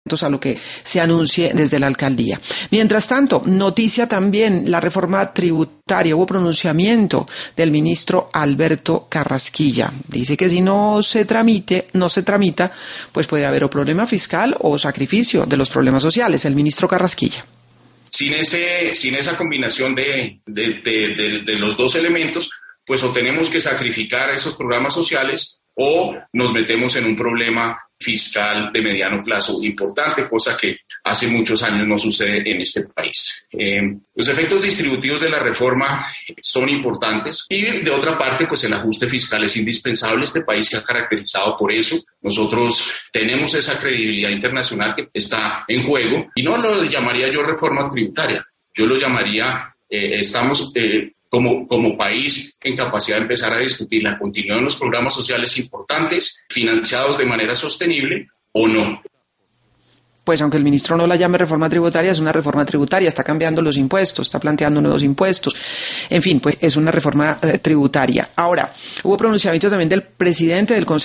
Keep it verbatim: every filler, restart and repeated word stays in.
a lo que se anuncie desde la alcaldía. Mientras tanto, noticia también la reforma tributaria. Hubo pronunciamiento del ministro Alberto Carrasquilla. Dice que si no se tramite, no se tramita, pues puede haber o problema fiscal o sacrificio de los problemas sociales. El ministro Carrasquilla. Sin ese, sin esa combinación de, de, de, de, de los dos elementos, pues o tenemos que sacrificar esos programas sociales o nos metemos en un problema fiscal de mediano plazo importante, cosa que hace muchos años no sucede en este país. Eh, los efectos distributivos de la reforma son importantes y de otra parte, pues el ajuste fiscal es indispensable. Este país se ha caracterizado por eso. Nosotros tenemos esa credibilidad internacional que está en juego y no lo llamaría yo reforma tributaria. Yo lo llamaría, eh, estamos... Eh, Como, como país en capacidad de empezar a discutir la continuidad de los programas sociales importantes, financiados de manera sostenible o no. Pues aunque el ministro no la llame reforma tributaria, es una reforma tributaria, está cambiando los impuestos, está planteando nuevos impuestos, en fin, pues es una reforma eh, tributaria. Ahora, hubo pronunciamiento también del presidente del Consejo